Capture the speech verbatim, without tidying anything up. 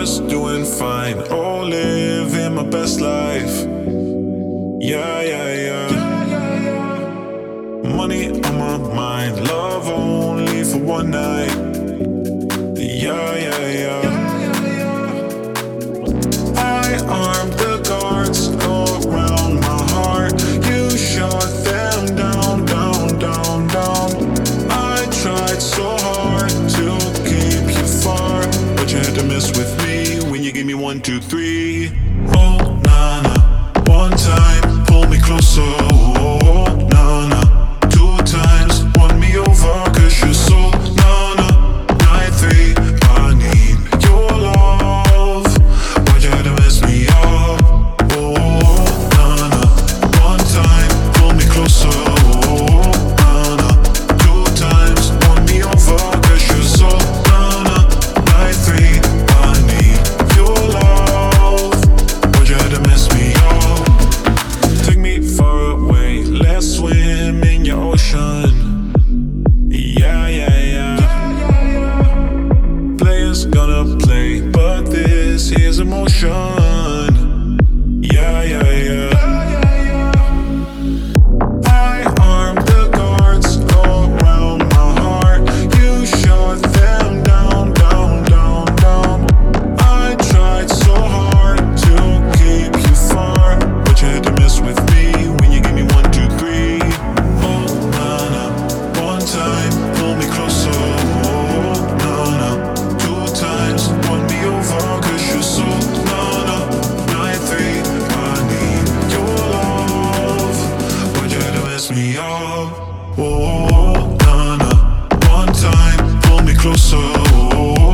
just doing fine. Oh, living my best life. Yeah, yeah, yeah. Money on my mind, love only for one night. Yeah, yeah, yeah. I armed the guards around my heart. You shot them down, down, down, down. I tried so hard to keep you far, but you had to mess with me when you gave me one, two, three. Oh, nah, nah. One time, pull me closer. Oh, nah, nah. Two times, won me over, cause you're so nah, nah. Nine, three, I need your love. Why'd you have to mess me up? Oh, nah, nah. One time, pull me closer. Oh, nah, nah. Two times, won me over, cause you're so nah, nah. Nine, three, I need your love. Why'd you have to mess me up? Take me far away, let's swim in your ocean. Yeah, yeah, yeah. Players gonna play, but this is emotion. Yeah, yeah, yeah. I armed the guards around my heart. You shot them down, down, down, down. I tried so hard to keep you far, but you had to mess with me when you gave me one, two, three. Oh, nah, nah. One time, pull me closer. Oh, nah, nah. Two times, won me over, cause you're so nah, nah. Nine, three, I need your love. Why'd you have to mess me up? Oh, nah, nah. One time, pull me closer. Oh,